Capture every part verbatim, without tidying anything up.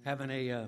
having a uh,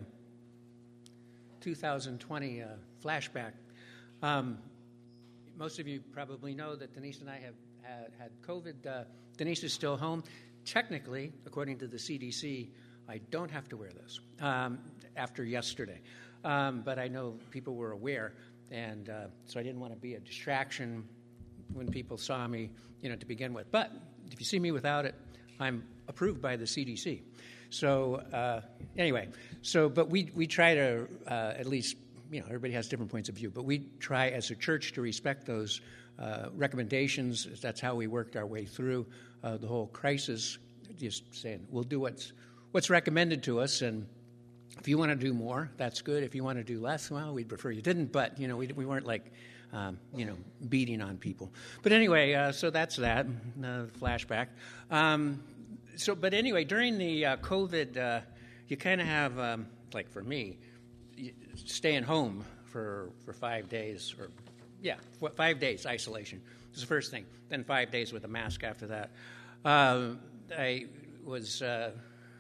two thousand twenty uh, flashback. Um, most of you probably know that Denise and I have had, had COVID. Uh, Denise is still home. Technically, according to the C D C, I don't have to wear this um, after yesterday. Um, but I know people were aware, and uh, so I didn't want to be a distraction when people saw me, you know, to begin with. But if you see me without it, I'm approved by the C D C. So uh, anyway, so but we we try to uh, at least, you know, everybody has different points of view, but we try as a church to respect those uh, recommendations. That's how we worked our way through uh, the whole crisis. Just saying, we'll do what's what's recommended to us, and if you want to do more, that's good. If you want to do less, well, we'd prefer you didn't. But you know, we we weren't like, um, you know, beating on people. But anyway, uh, so that's that uh, flashback. Um, so, but anyway, during the uh, COVID, uh, you kind of have, um, like for me, staying home for for five days, or yeah, five days isolation was the first thing. Then five days with a mask after that. Uh, I was uh,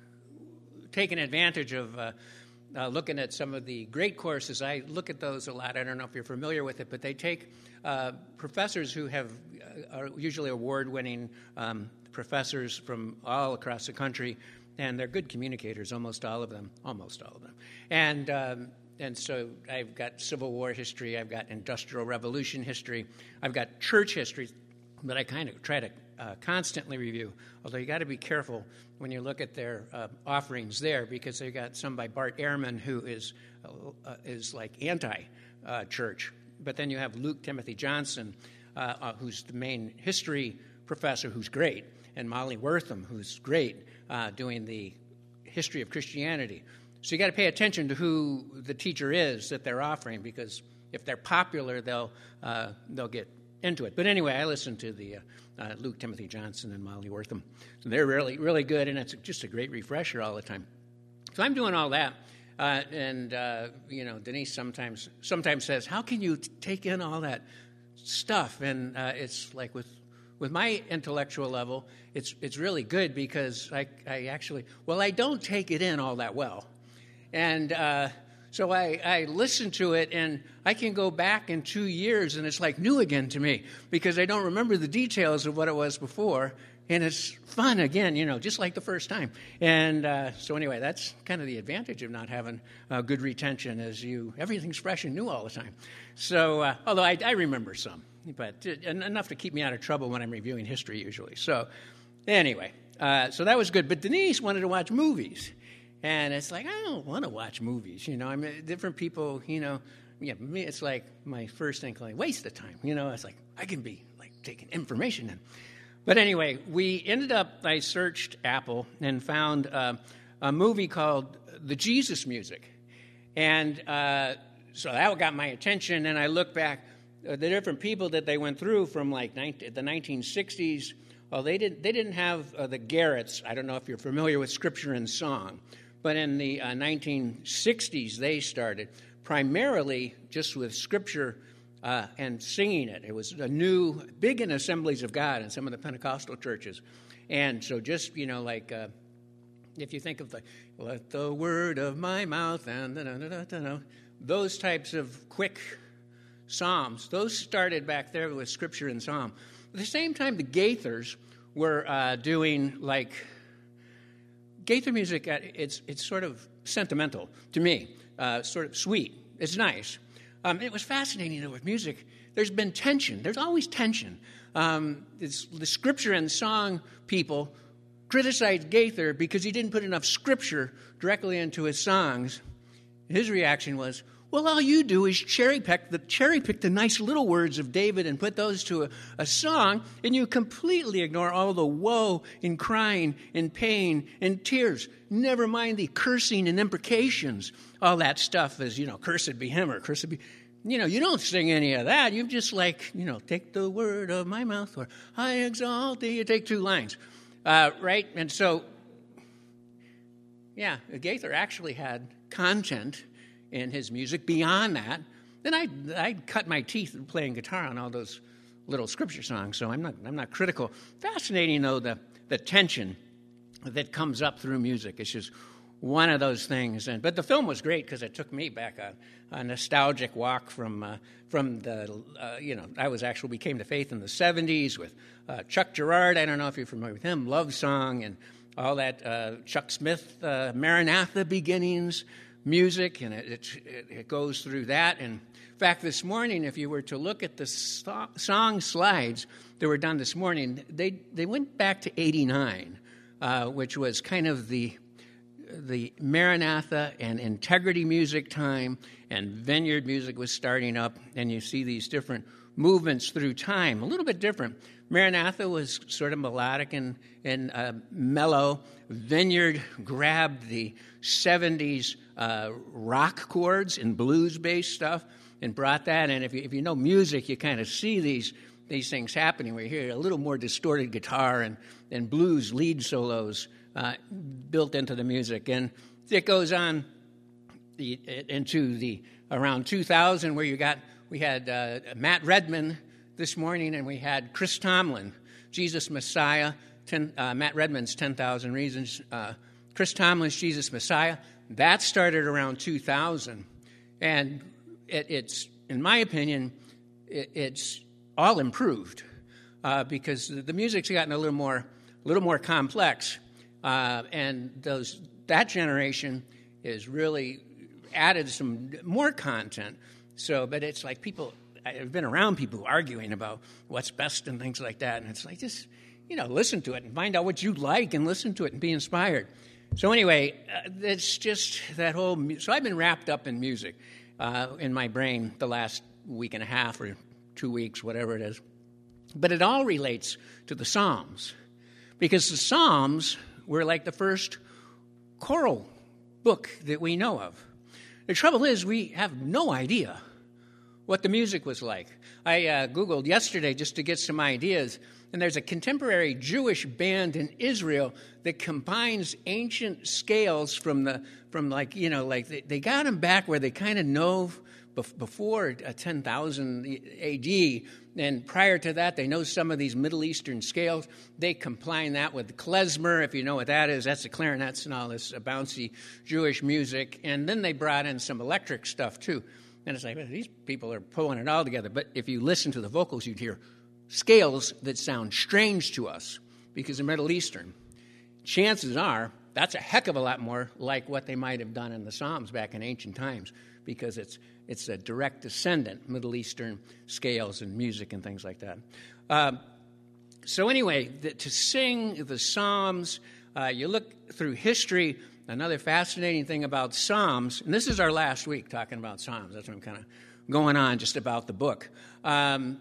taking advantage of uh, uh, looking at some of the great courses. I look at those a lot. I don't know if you're familiar with it, but they take uh, professors who have uh, are usually award-winning um, professors from all across the country, and they're good communicators, almost all of them, almost all of them. And um, and so I've got Civil War history, I've got Industrial Revolution history, I've got church history that I kind of try to uh, constantly review, although you got to be careful when you look at their uh, offerings there, because they got some by Bart Ehrman, who is uh, uh, is like anti-church. Uh, but then you have Luke Timothy Johnson, uh, uh, who's the main history professor, who's great, and Molly Wortham, who's great, uh, doing the history of Christianity. So you got to pay attention to who the teacher is that they're offering, because if they're popular, they'll uh, they'll get into it. But anyway, I listened to the uh, uh, Luke Timothy Johnson and Molly Wortham. So they're really, really good, and it's just a great refresher all the time. So I'm doing all that, uh, and uh, you know, Denise sometimes sometimes says, "How can you t- take in all that stuff?" And uh, it's like with with my intellectual level, it's it's really good, because I I actually well I don't take it in all that well, and. Uh, So I, I listen to it, and I can go back in two years, and it's like new again to me, because I don't remember the details of what it was before, and it's fun again, you know, just like the first time. And uh, so anyway, that's kind of the advantage of not having uh, good retention, is you everything's fresh and new all the time. So uh, although I, I remember some, but enough to keep me out of trouble when I'm reviewing history usually. So anyway, uh, so that was good. But Denise wanted to watch movies. And it's like, I don't want to watch movies, you know. I mean, different people, you know. Yeah, me, it's like my first thing, like, waste of time, you know. It's like, I can be, like, taking information in. But anyway, we ended up, I searched Apple and found uh, a movie called The Jesus Music. And uh, so that got my attention, and I looked back uh, the different people that they went through from, like, nineteen, the nineteen sixties. Well, they didn't, they didn't have uh, the Garretts. I don't know if you're familiar with Scripture and Song. But in the uh, nineteen sixties, they started primarily just with Scripture uh, and singing it. It was a new, big in Assemblies of God in some of the Pentecostal churches. And so just, you know, like uh, if you think of the, let the word of my mouth, and da, da, da, da, da, those types of quick psalms, those started back there with Scripture and Psalm. At the same time, the Gaithers were uh, doing like, Gaither music, it's it's sort of sentimental to me, uh, sort of sweet. It's nice. Um, it was fascinating, though, with music. There's been tension. There's always tension. Um, it's, the Scripture and Song people criticized Gaither because he didn't put enough Scripture directly into his songs. His reaction was, well, all you do is cherry pick the cherry pick the nice little words of David and put those to a, a song, and you completely ignore all the woe and crying and pain and tears. Never mind the cursing and imprecations. All that stuff is, you know, cursed be him or cursed be... You know, you don't sing any of that. You just like, you know, take the word of my mouth, or I exalt thee. You take two lines, uh, right? And so, yeah, Gaither actually had content in his music beyond that. Then I I cut my teeth playing guitar on all those little Scripture songs, so I'm not I'm not critical. Fascinating, though, the the tension that comes up through music. It's just one of those things. And but the film was great because it took me back on a nostalgic walk from uh, from the uh, you know I was actually we came to faith in the seventies with uh, Chuck Girard. I don't know if you're familiar with him. Love Song and all that. Uh, Chuck Smith, uh, Maranatha beginnings music, and it, it it goes through that. And in fact, this morning, if you were to look at the so- song slides that were done this morning, they they went back to eighty-nine, uh, which was kind of the the Maranatha and Integrity music time, and Vineyard music was starting up, and you see these different movements through time, a little bit different. Maranatha was sort of melodic and, and uh, mellow. Vineyard grabbed the seventies uh, rock chords and blues-based stuff and brought that in. If you, if you know music, you kind of see these these things happening where you hear a little more distorted guitar and, and blues lead solos uh, built into the music. And it goes on the, into the around two thousand where you got, we had uh, Matt Redman this morning, and we had Chris Tomlin, Jesus Messiah, ten, uh, Matt Redman's ten thousand Reasons, uh, Chris Tomlin's Jesus Messiah. That started around two thousand. And it, it's, in my opinion, it, it's all improved uh, because the, the music's gotten a little more, a little more complex. Uh, and those that generation is really added some more content. So, but it's like people, I've been around people arguing about what's best and things like that. And it's like, just, you know, listen to it and find out what you like and listen to it and be inspired. So anyway, uh, it's just that whole, mu- so I've been wrapped up in music uh, in my brain the last week and a half or two weeks, whatever it is. But it all relates to the Psalms, because the Psalms were like the first choral book that we know of. The trouble is we have no idea what the music was like. I uh, Googled yesterday just to get some ideas, and there's a contemporary Jewish band in Israel that combines ancient scales from the, from like, you know, like they, they got them back where they kind of know bef- before uh, ten thousand A D, and prior to that, they know some of these Middle Eastern scales. They combine that with klezmer, if you know what that is. That's the clarinets and all this uh, bouncy Jewish music. And then they brought in some electric stuff, too. And it's like, well, these people are pulling it all together. But if you listen to the vocals, you'd hear scales that sound strange to us because they're Middle Eastern. Chances are that's a heck of a lot more like what they might have done in the Psalms back in ancient times, because it's it's a direct descendant, Middle Eastern scales and music and things like that. Um, so anyway, the, to sing the Psalms, uh, you look through history. Another fascinating thing about Psalms, and this is our last week talking about Psalms. That's what I'm kind of going on just about the book. Um,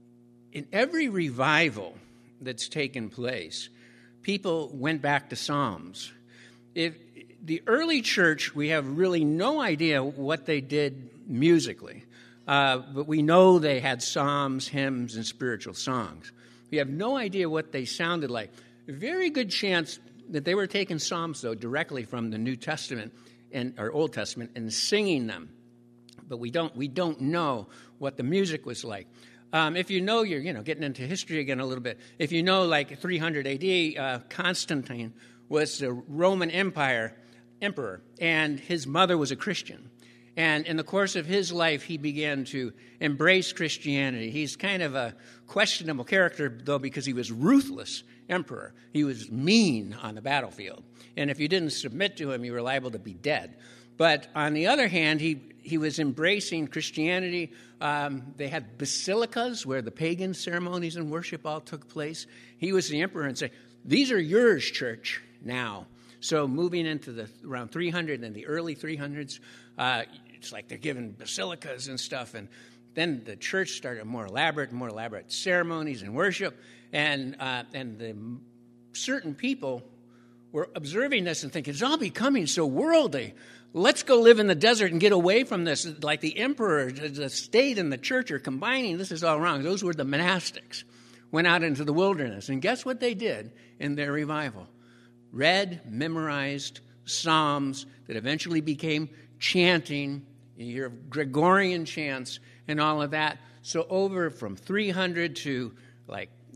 in every revival that's taken place, people went back to Psalms. If the early church, we have really no idea what they did musically, uh, but we know they had psalms, hymns, and spiritual songs. We have no idea what they sounded like. A very good chance that they were taking psalms, though, directly from the New Testament and or Old Testament and singing them, but we don't we don't know what the music was like. Um, if you know, you're you know getting into history again a little bit. If you know, like three hundred A D, uh, Constantine was the Roman Empire emperor, and his mother was a Christian. And in the course of his life, he began to embrace Christianity. He's kind of a questionable character, though, because he was ruthless emperor. He was mean on the battlefield. And if you didn't submit to him, you were liable to be dead. But on the other hand, he, he was embracing Christianity. Um, they had basilicas where the pagan ceremonies and worship all took place. He was the emperor and said, "These are yours, church, now." So moving into the around three hundred and the early three hundreds, uh, it's like they're giving basilicas and stuff. And then the church started more elaborate and more elaborate ceremonies and worship. And uh, and the certain people were observing this and thinking, it's all becoming so worldly. Let's go live in the desert and get away from this. Like the emperor, the state, and the church are combining. This is all wrong. Those were the monastics. Went out into the wilderness. And guess what they did in their revival? Read, memorized psalms that eventually became chanting. You hear of Gregorian chants and all of that. So over from three hundred to like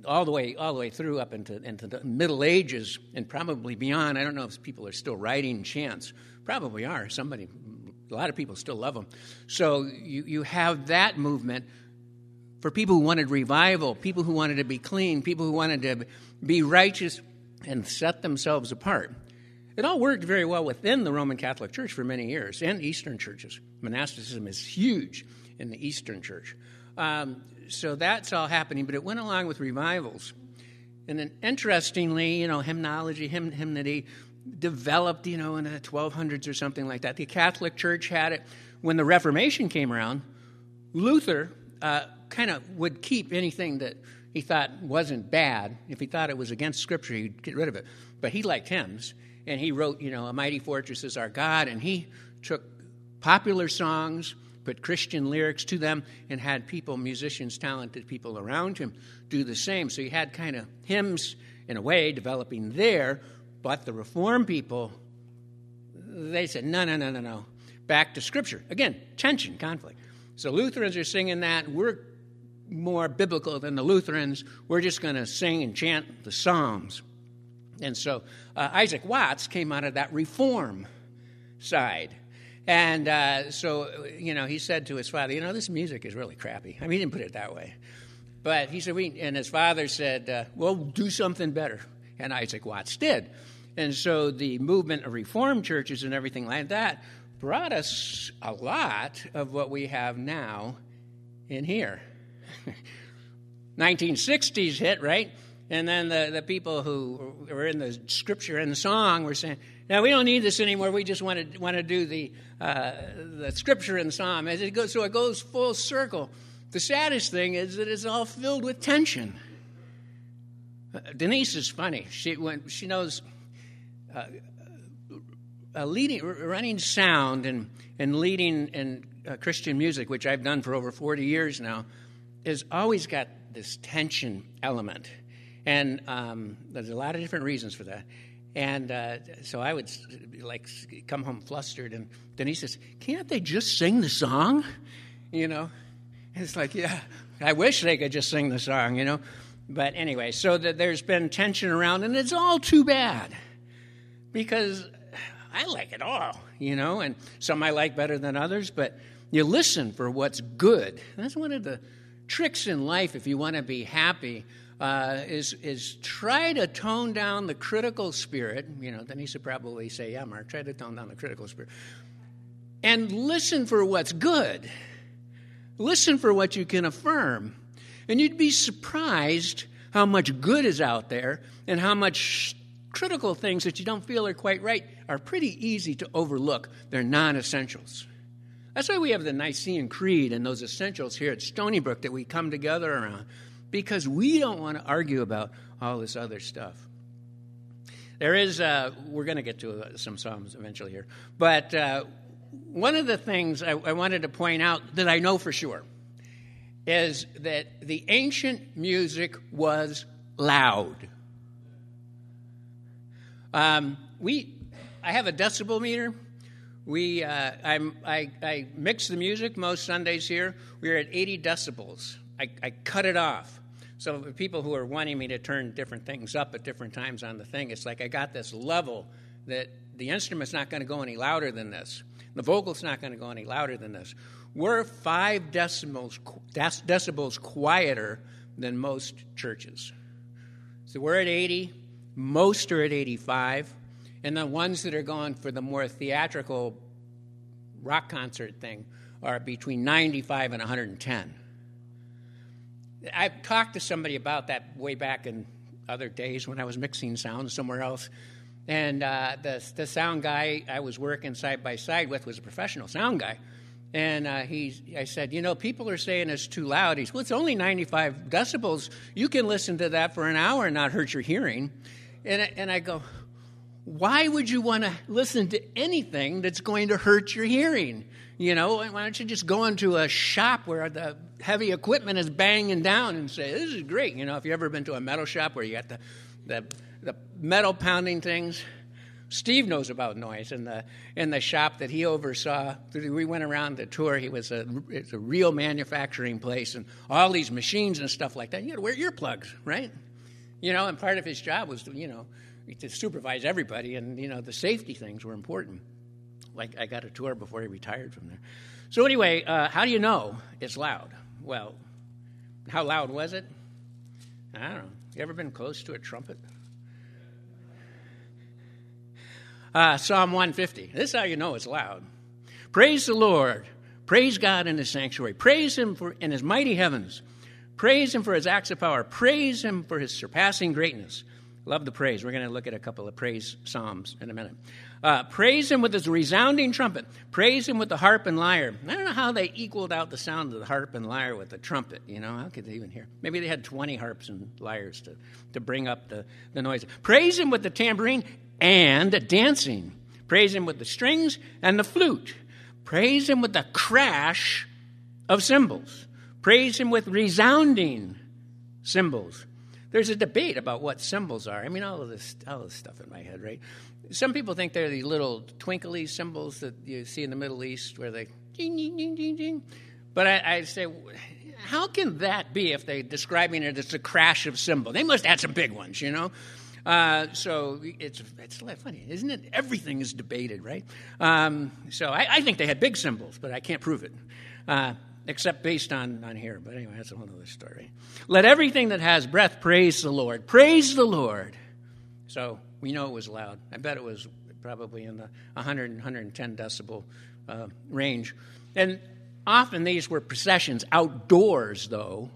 all the way all the way through up into, into the Middle Ages and probably beyond. I don't know if people are still writing chants. Probably are. Somebody, a lot of people still love them. So you, you have that movement for people who wanted revival, people who wanted to be clean, people who wanted to be righteous and set themselves apart. It all worked very well within the Roman Catholic Church for many years, and Eastern churches. Monasticism is huge in the Eastern Church. Um, so that's all happening, but it went along with revivals. And then interestingly, you know, hymnology, hymn, hymnody developed, you know, in the twelve hundreds or something like that. The Catholic Church had it. When the Reformation came around, Luther uh, kind of would keep anything that he thought wasn't bad. If he thought it was against Scripture, he'd get rid of it. But he liked hymns, and he wrote, you know, A Mighty Fortress is Our God, and he took popular songs, put Christian lyrics to them, and had people, musicians, talented people around him do the same. So you had kind of hymns, in a way, developing there, but the Reformed people, they said, no, no, no, no, no, back to Scripture. Again, tension, conflict. So Lutherans are singing that. We're more biblical than the Lutherans. We're just going to sing and chant the Psalms. And so uh, Isaac Watts came out of that Reform side. And uh, so, you know, he said to his father, you know, this music is really crappy. I mean, he didn't put it that way. But he said, we, and his father said, uh, well, do something better. And Isaac Watts did. And so the movement of Reformed churches and everything like that brought us a lot of what we have now in here. nineteen sixties hit, right? And then the, the people who were in the Scripture and the song were saying, no, we don't need this anymore. We just want to want to do the uh, the Scripture and the Psalm. As it goes, so it goes full circle. The saddest thing is that it's all filled with tension. Uh, Denise is funny. She when she knows uh, uh, leading, running sound and and leading in uh, Christian music, which I've done for over forty years now, has always got this tension element, and um, there's a lot of different reasons for that. And uh, so I would like come home flustered, and Denise says, "Can't they just sing the song?" You know, and it's like, yeah, I wish they could just sing the song, you know. But anyway, so that there's been tension around, and it's all too bad because I like it all, you know, and some I like better than others. But you listen for what's good. That's one of the tricks in life if you want to be happy. Uh, is is try to tone down the critical spirit. You know, Denise would probably say, yeah, Mark, try to tone down the critical spirit. And listen for what's good. Listen for what you can affirm. And you'd be surprised how much good is out there and how much critical things that you don't feel are quite right are pretty easy to overlook. They're non-essentials. That's why we have the Nicene Creed and those essentials here at Stony Brook that we come together around, because we don't want to argue about all this other stuff. There is, uh, we're going to get to uh, some Psalms eventually here, but uh, one of the things I, I wanted to point out that I know for sure is that the ancient music was loud. Um, we, I have a decibel meter. We, uh, I'm, I, I mix the music most Sundays here. We're at eighty decibels. I, I cut it off. So for people who are wanting me to turn different things up at different times on the thing, it's like I got this level that the instrument's not going to go any louder than this. The vocal's not going to go any louder than this. We're five decibels, decibels quieter than most churches. So we're at eighty. Most are at eighty-five. And the ones that are going for the more theatrical rock concert thing are between ninety-five and one hundred ten. I've talked to somebody about that way back in other days when I was mixing sound somewhere else. And uh, the, the sound guy I was working side by side with was a professional sound guy. And uh, he, I said, you know, people are saying it's too loud. He said, well, it's only ninety-five decibels. You can listen to that for an hour and not hurt your hearing. And I, and I go, why would you want to listen to anything that's going to hurt your hearing? You know, why don't you just go into a shop where the heavy equipment is banging down and say, this is great. You know, if you've ever been to a metal shop where you got the, the, the metal pounding things, Steve knows about noise. In the in the shop that he oversaw, we went around the tour. He was a it's a real manufacturing place, and all these machines and stuff like that. You got to wear earplugs, right? You know, and part of his job was to, you know, to supervise everybody, and you know, the safety things were important. Like I got a tour before he retired from there. So anyway, uh, how do you know it's loud? Well, how loud was it? I don't know. You ever been close to a trumpet? Uh, Psalm one fifty. This is how you know it's loud. Praise the Lord. Praise God in his sanctuary. Praise him for in his mighty heavens. Praise him for his acts of power. Praise him for his surpassing greatness. Love the praise. We're going to look at a couple of praise psalms in a minute. Uh, praise him with his resounding trumpet. Praise him with the harp and lyre. I don't know how they equaled out the sound of the harp and lyre with the trumpet. You know, how could they even hear? Maybe they had twenty harps and lyres to, to bring up the, the noise. Praise him with the tambourine and dancing. Praise him with the strings and the flute. Praise him with the crash of cymbals. Praise him with resounding cymbals. There's a debate about what cymbals are. I mean, all of this, all of this stuff in my head, right? Some people think they're these little twinkly cymbals that you see in the Middle East where they ding, ding, ding, ding, ding. But I, I say, how can that be if they're describing it as a crash of cymbal? They must add some big ones, you know? Uh, so it's it's funny, isn't it? Everything is debated, right? Um, so I, I think they had big cymbals, but I can't prove it. Uh, Except based on, on here. But anyway, that's a whole other story. Let everything that has breath praise the Lord. Praise the Lord. So we know it was loud. I bet it was probably in the one hundred, one hundred ten decibel uh, range. And often these were processions outdoors, though,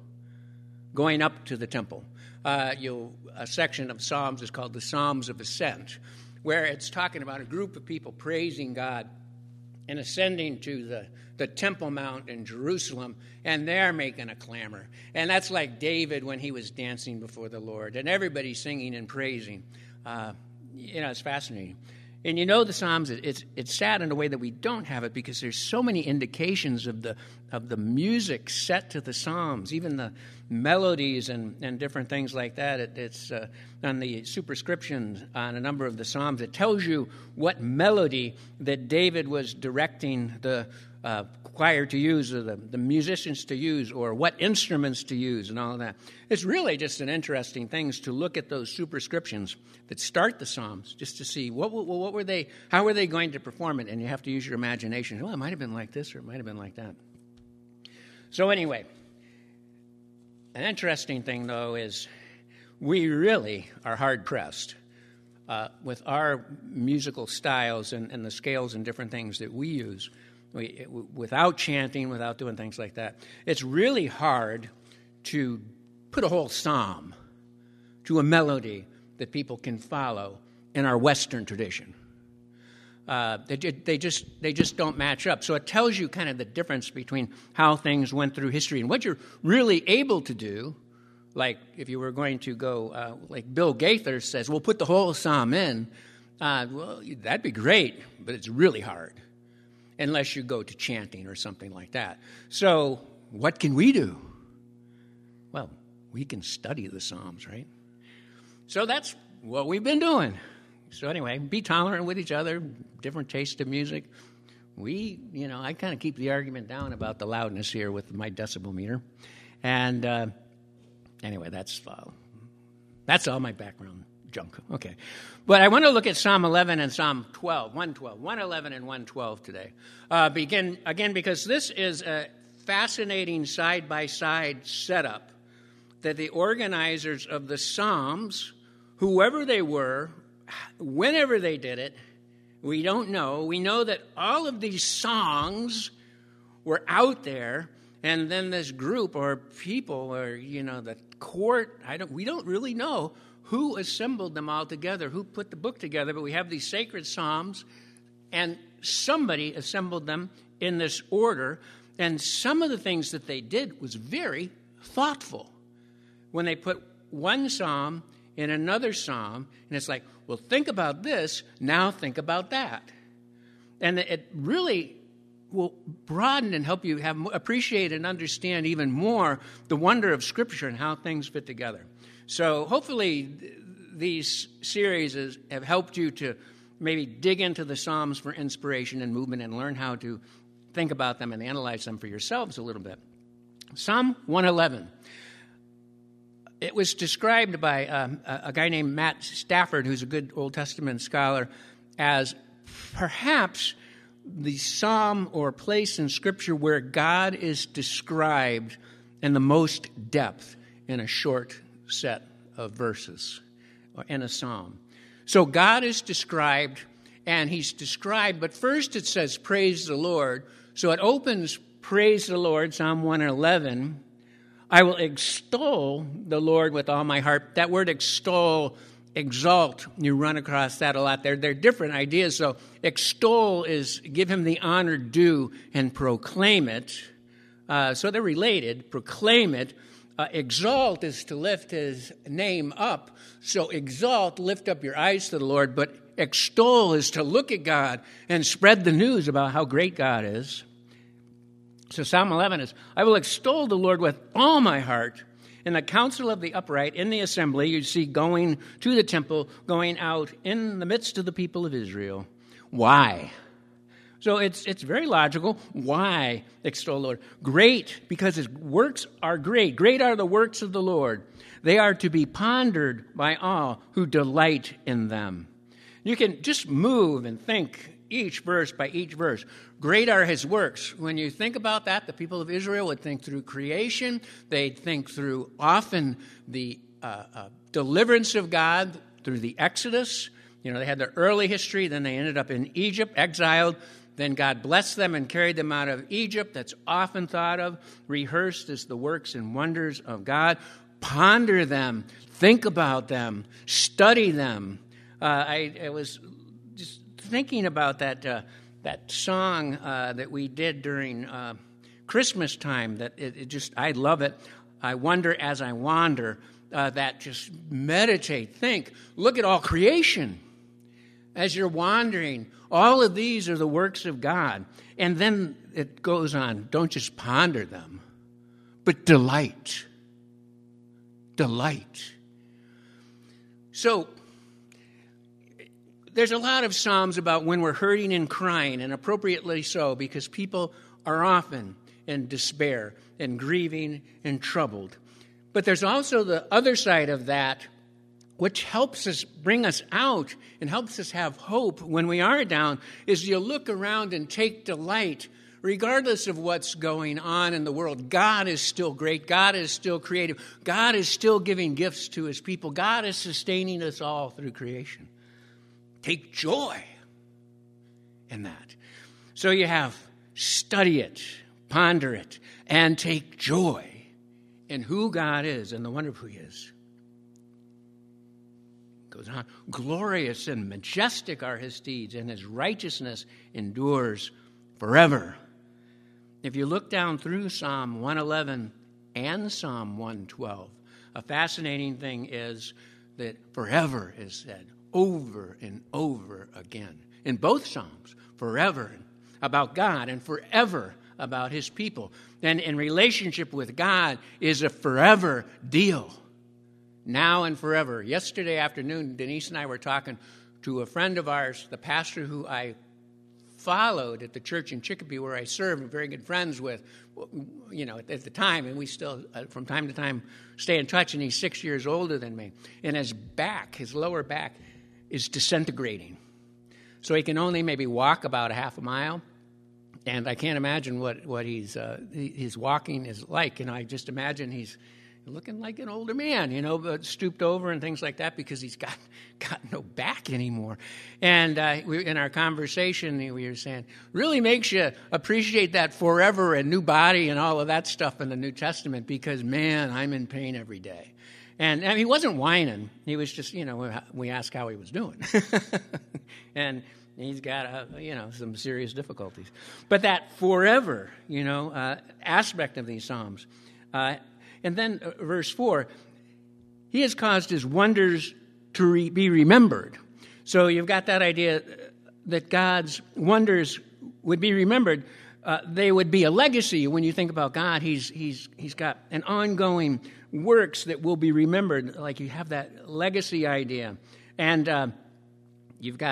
going up to the temple. Uh, you'll, a section of Psalms is called the Psalms of Ascent, where it's talking about a group of people praising God and ascending to the, the Temple Mount in Jerusalem, and they're making a clamor. And that's like David when he was dancing before the Lord, and everybody's singing and praising. Uh, you know, it's fascinating. And you know the Psalms, it's it's sad in a way that we don't have it because there's so many indications of the of the music set to the Psalms, even the melodies and, and different things like that. It, it's uh, on the superscription on a number of the Psalms. It tells you what melody that David was directing the uh, choir to use or the, the musicians to use or what instruments to use and all of that. It's really just an interesting thing to look at those superscriptions that start the Psalms just to see what, what, what were they, how were they going to perform it, and you have to use your imagination. Well, it might have been like this or it might have been like that. So anyway, an interesting thing, though, is we really are hard-pressed uh, with our musical styles and, and the scales and different things that we use. We, it, without chanting, without doing things like that, it's really hard to put a whole psalm to a melody that people can follow in our Western tradition. Uh, they, they just they just don't match up. So it tells you kind of the difference between how things went through history and what you're really able to do. Like if you were going to go, uh, like Bill Gaither says, we'll put the whole psalm in. Uh, well, that'd be great, but it's really hard unless you go to chanting or something like that. So what can we do? Well, we can study the Psalms, right? So that's what we've been doing. So anyway, be tolerant with each other, different tastes of music. We, you know, I kind of keep the argument down about the loudness here with my decibel meter. And uh, anyway, that's uh, that's all my background junk. Okay. But I want to look at Psalm eleven and Psalm twelve, one twelve, one eleven and one twelve today. Uh, begin again, because this is a fascinating side-by-side setup that the organizers of the Psalms, whoever they were, whenever they did it, we don't know. We know that all of these songs were out there, and then this group or people or, you know, the court, I don't, we don't really know who assembled them all together, who put the book together, but we have these sacred Psalms, and somebody assembled them in this order, and some of the things that they did was very thoughtful. When they put one psalm in another psalm, and it's like, well, think about this, now think about that. And it really will broaden and help you have appreciate and understand even more the wonder of Scripture and how things fit together. So hopefully these series have helped you to maybe dig into the Psalms for inspiration and movement and learn how to think about them and analyze them for yourselves a little bit. Psalm one eleven. It was described by um, a guy named Matt Stafford, who's a good Old Testament scholar, as perhaps the psalm or place in Scripture where God is described in the most depth in a short set of verses or in a psalm. So God is described, and he's described, but first it says, praise the Lord. So it opens, praise the Lord, Psalm one eleven. I will extol the Lord with all my heart. That word extol, exalt, you run across that a lot. They're, they're different ideas. So extol is give him the honor due and proclaim it. Uh, so they're related. Proclaim it. Uh, exalt is to lift his name up. So exalt, lift up your eyes to the Lord. But extol is to look at God and spread the news about how great God is. So Psalm eleven is, I will extol the Lord with all my heart. In the council of the upright, in the assembly, you see going to the temple, going out in the midst of the people of Israel. Why? So it's it's very logical. Why extol the Lord? Great, because his works are great. Great are the works of the Lord. They are to be pondered by all who delight in them. You can just move and think each verse by each verse. Great are his works. When you think about that, the people of Israel would think through creation. They'd think through often the uh, uh, deliverance of God through the Exodus. You know, they had their early history, then they ended up in Egypt, exiled. Then God blessed them and carried them out of Egypt. That's often thought of, rehearsed as the works and wonders of God. Ponder them, think about them, study them. Uh, I, I was just thinking about that uh, that song uh, that we did during uh, Christmas time. That it, it just, I love it. I wonder as I wander. Uh, that just meditate, think, look at all creation as you're wandering. All of these are the works of God. And then it goes on. Don't just ponder them, but delight. Delight. So there's a lot of Psalms about when we're hurting and crying, and appropriately so, because people are often in despair and grieving and troubled. But there's also the other side of that, which helps us bring us out and helps us have hope when we are down, is you look around and take delight, regardless of what's going on in the world. God is still great. God is still creative. God is still giving gifts to his people. God is sustaining us all through creation. Take joy in that. So you have study it, ponder it, and take joy in who God is and the wonder of who he is. Goes on. Glorious and majestic are his deeds, and his righteousness endures forever. If you look down through Psalm one eleven and Psalm one twelve, a fascinating thing is that forever is said over and over again in both Psalms, forever about God and forever about his people. And in relationship with God is a forever deal. Now and forever. Yesterday afternoon, Denise and I were talking to a friend of ours, the pastor who I followed at the church in Chicopee where I served, and very good friends with, you know, at the time, and we still, uh, from time to time, stay in touch, and he's six years older than me. And his back, his lower back, is disintegrating. So he can only maybe walk about a half a mile, and I can't imagine what, what he's, uh, his walking is like. And I just imagine he's looking like an older man, you know, but stooped over and things like that because he's got, got no back anymore. And uh, we, in our conversation, we were saying, really makes you appreciate that forever and new body and all of that stuff in the New Testament because, man, I'm in pain every day. And, and he wasn't whining. He was just, you know, we asked how he was doing. And he's got, uh, you know, some serious difficulties. But that forever, you know, uh, aspect of these Psalms. Uh, and then uh, verse four, he has caused his wonders to re- be remembered. So you've got that idea that God's wonders would be remembered. Uh, they would be a legacy. When you think about God, he's he's he's got an ongoing works that will be remembered. Like you have that legacy idea, and uh, you've got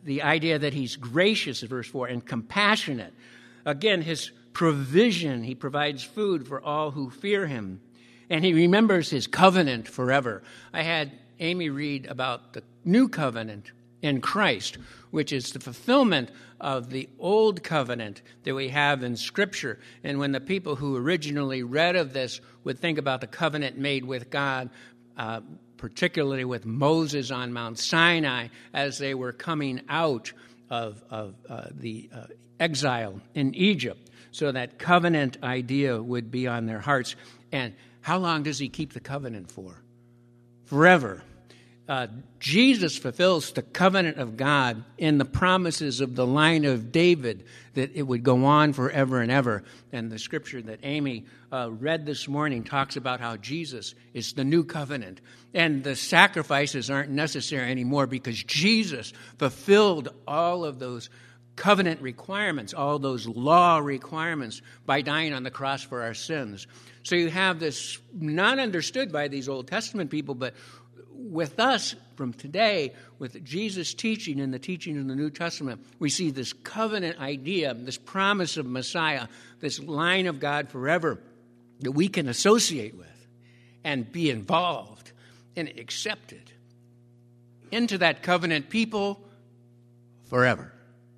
the idea that he's gracious, verse four, and compassionate. Again, his provision, he provides food for all who fear him. And he remembers his covenant forever. I had Amy read about the new covenant in Christ, which is the fulfillment of the old covenant that we have in Scripture. And when the people who originally read of this would think about the covenant made with God, uh, particularly with Moses on Mount Sinai as they were coming out of, of uh, the uh, exile in Egypt. So that covenant idea would be on their hearts. And how long does he keep the covenant for? Forever. Uh, Jesus fulfills the covenant of God in the promises of the line of David, that it would go on forever and ever. And the scripture that Amy uh, read this morning talks about how Jesus is the new covenant. And the sacrifices aren't necessary anymore because Jesus fulfilled all of those covenant requirements, all those law requirements by dying on the cross for our sins. So you have this not understood by these Old Testament people, but with us from today, with Jesus' teaching and the teaching in the New Testament, we see this covenant idea, this promise of Messiah, this line of God forever that we can associate with and be involved and accepted into that covenant people forever.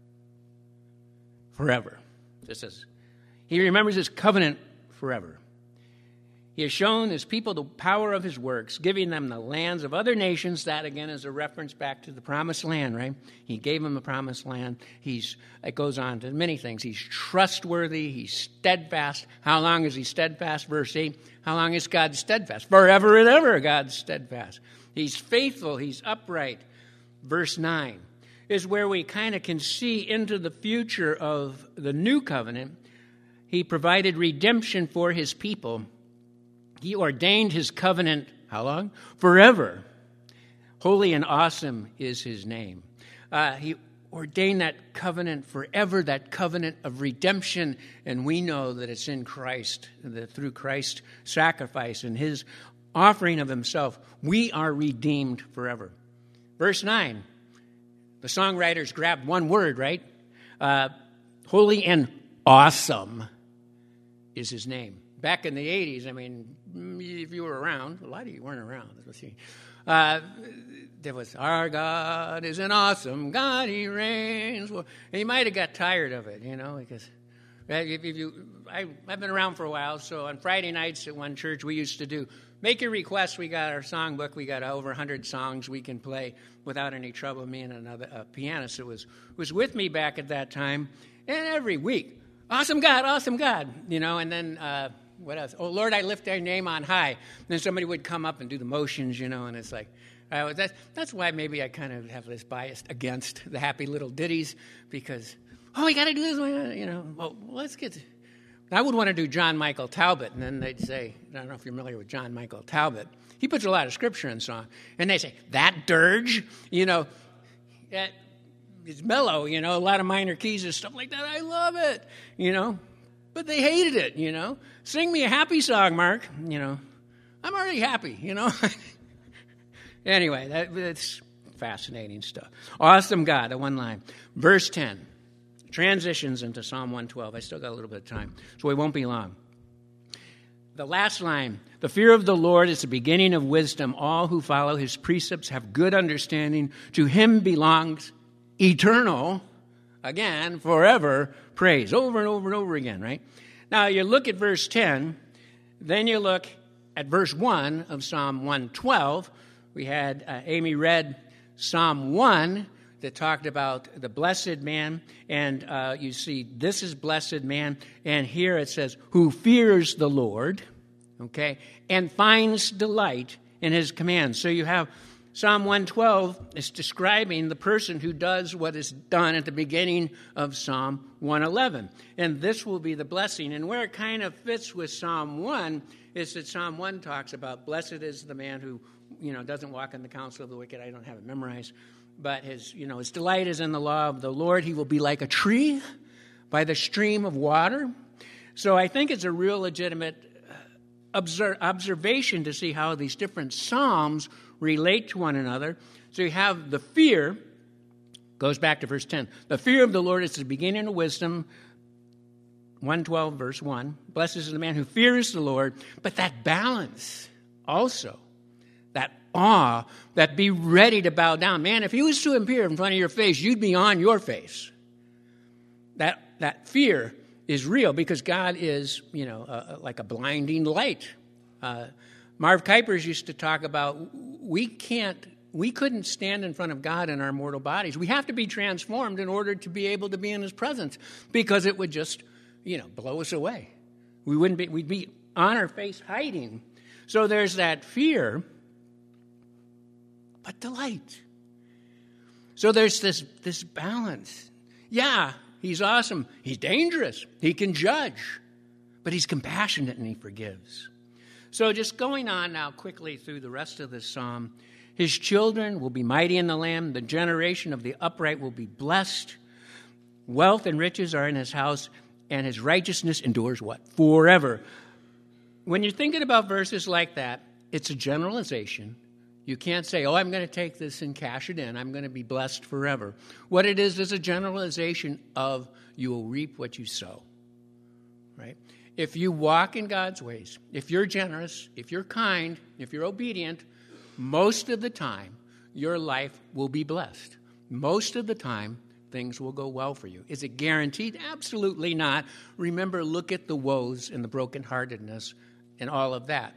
Forever. This is, he remembers his covenant forever. He has shown his people the power of his works, giving them the lands of other nations. That, again, is a reference back to the promised land, right? He gave them the promised land. He's, it goes on to many things. He's trustworthy. He's steadfast. How long is he steadfast? Verse eight. How long is God steadfast? Forever and ever, God's steadfast. He's faithful. He's upright. Verse nine is where we kind of can see into the future of the new covenant. He provided redemption for his people. He ordained his covenant, how long? Forever. Holy and awesome is his name. Uh, he ordained that covenant forever, that covenant of redemption, and we know that it's in Christ, that through Christ's sacrifice and his offering of himself, we are redeemed forever. Verse nine, the songwriters grabbed one word, right? Uh, holy and awesome is his name. Back in the eighties, I mean, if you were around, a lot of you weren't around. Uh, there was, our God is an awesome God, he reigns. Well, and you might have got tired of it, you know, because if, if you, I, I've been around for a while, so on Friday nights at one church, we used to do, make your requests. We got our songbook. We got over one hundred songs we can play without any trouble. Me and another a pianist who was, was with me back at that time, and every week, awesome God, awesome God, you know, and then, uh, what else? Oh, Lord, I lift thy name on high. And then somebody would come up and do the motions, you know, and it's like, uh, that's, that's why maybe I kind of have this bias against the happy little ditties, because, oh, we got to do this, you know. Well, let's get to, I would want to do John Michael Talbot, and then they'd say, I don't know if you're familiar with John Michael Talbot. He puts a lot of scripture in song. And they say, that dirge, you know, that, it's mellow, you know, a lot of minor keys and stuff like that. I love it, you know. But they hated it, you know. Sing me a happy song, Mark. You know, I'm already happy, you know. Anyway, that, that's fascinating stuff. Awesome God, the one line. Verse ten transitions into Psalm one twelve. I still got a little bit of time, so we won't be long. The last line, the fear of the Lord is the beginning of wisdom. All who follow his precepts have good understanding. To him belongs eternal, again, forever, praise. Over and over and over again, right? Now, you look at verse ten, then you look at verse one of Psalm one twelve. We had, uh, Amy read Psalm one that talked about the blessed man, and uh, you see this is blessed man, and here it says, who fears the Lord, okay, and finds delight in his commands. So you have Psalm one twelve is describing the person who does what is done at the beginning of Psalm one eleven. And this will be the blessing. And where it kind of fits with Psalm one is that Psalm one talks about blessed is the man who, you know, doesn't walk in the counsel of the wicked. I don't have it memorized. But his, you know, his delight is in the law of the Lord. He will be like a tree by the stream of water. So I think it's a real legitimate observe, observation to see how these different psalms relate to one another. So you have the fear, Goes back to verse ten. The fear of the Lord is the beginning of wisdom. one twelve, verse one. Blessed is the man who fears the Lord. But that balance also, that awe, that be ready to bow down. Man, if he was to appear in front of your face, you'd be on your face. That, that fear is real because God is, you know, uh, like a blinding light. Uh, Marv Kuypers used to talk about we can't, we couldn't stand in front of God in our mortal bodies. We have to be transformed in order to be able to be in his presence because it would just, you know, blow us away. We wouldn't be, we'd be on our face hiding. So there's that fear, but delight. So there's this, this balance. Yeah, he's awesome. He's dangerous. He can judge, but he's compassionate and he forgives. So just going on now quickly through the rest of this psalm, his children will be mighty in the land. The generation of the upright will be blessed. Wealth and riches are in his house, and his righteousness endures what? Forever. When you're thinking about verses like that, it's a generalization. You can't say, oh, I'm going to take this and cash it in. I'm going to be blessed forever. What it is is a generalization of you will reap what you sow. Right? If you walk in God's ways, if you're generous, if you're kind, if you're obedient, most of the time your life will be blessed. Most of the time things will go well for you. Is it guaranteed? Absolutely not. Remember, look at the woes and the brokenheartedness and all of that.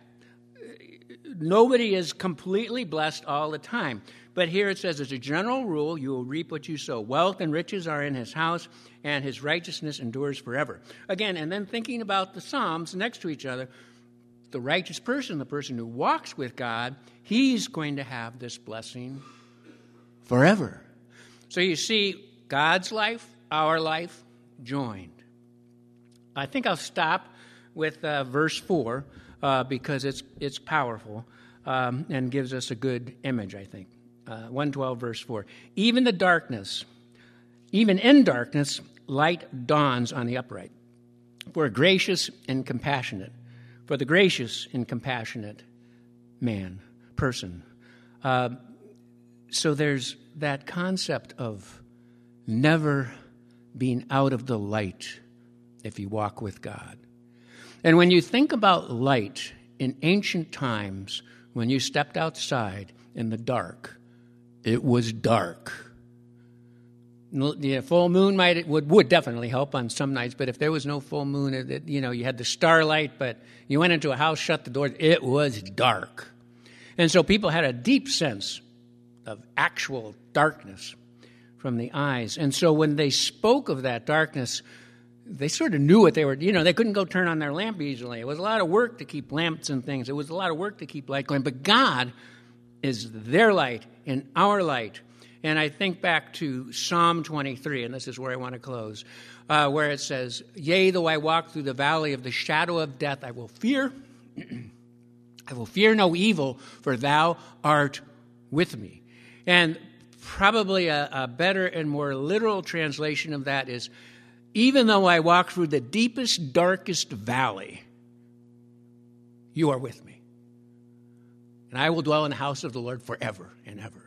Nobody is completely blessed all the time. But here it says, as a general rule, you will reap what you sow. Wealth and riches are in his house, and his righteousness endures forever. Again, and then thinking about the Psalms next to each other, the righteous person, the person who walks with God, he's going to have this blessing forever. So you see, God's life, our life, joined. I think I'll stop with uh, verse four uh, because it's it's powerful um, and gives us a good image, I think. Uh, one twelve, verse four. Even the darkness, even in darkness, light dawns on the upright. For a gracious and compassionate, for the gracious and compassionate man, person. Uh, so there's that concept of never being out of the light if you walk with God. And when you think about light in ancient times, when you stepped outside in the dark, it was dark. The full moon might it would would definitely help on some nights, but if there was no full moon, it, it, you know, you had the starlight, but you went into a house, shut the doors, it was dark. And so people had a deep sense of actual darkness from the eyes. And so when they spoke of that darkness, they sort of knew what they were, you know, they couldn't go turn on their lamp easily. It was a lot of work to keep lamps and things. It was a lot of work to keep light going. But God is their light and our light. And I think back to Psalm twenty-three, and this is where I want to close, uh, where it says, yea, though I walk through the valley of the shadow of death, I will fear, I will fear no evil, for thou art with me. And probably a, a better and more literal translation of that is, even though I walk through the deepest, darkest valley, you are with me. And I will dwell in the house of the Lord forever and ever.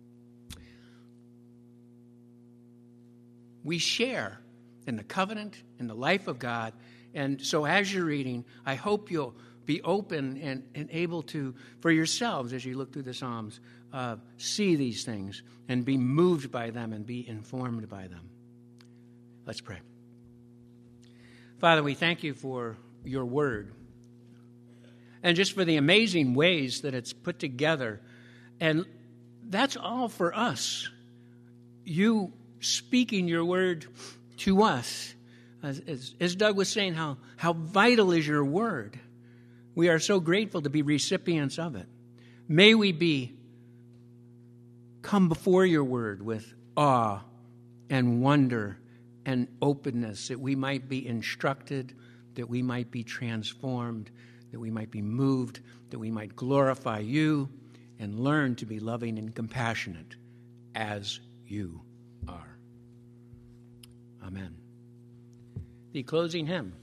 We share in the covenant, in the life of God. And so as you're reading, I hope you'll be open and, and able to, for yourselves, as you look through the Psalms, uh, see these things and be moved by them and be informed by them. Let's pray. Father, we thank you for your word and just for the amazing ways that it's put together. And that's all for us. You speaking your word to us. As, as, as Doug was saying, how, how vital is your word. We are so grateful to be recipients of it. May we be come before your word with awe and wonder and openness, that we might be instructed, that we might be transformed, that we might be moved, that we might glorify you and learn to be loving and compassionate as you are. Amen. The closing hymn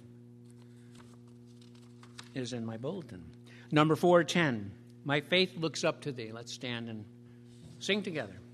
is in my bulletin. Number four ten, My Faith Looks Up to Thee. Let's stand and sing together.